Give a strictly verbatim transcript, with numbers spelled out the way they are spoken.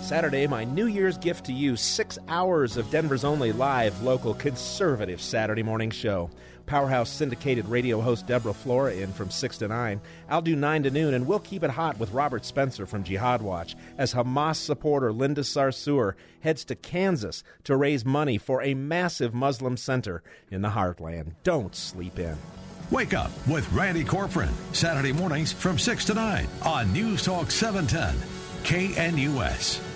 Saturday, my New Year's gift to you, six hours of Denver's only live, local, conservative Saturday morning show. Powerhouse syndicated radio host Deborah Flora in from six to nine. I'll do nine to noon, and we'll keep it hot with Robert Spencer from Jihad Watch as Hamas supporter Linda Sarsour heads to Kansas to raise money for a massive Muslim center in the heartland. Don't sleep in. Wake up with Randy Corcoran, Saturday mornings from six to nine on News Talk seven ten, K N U S.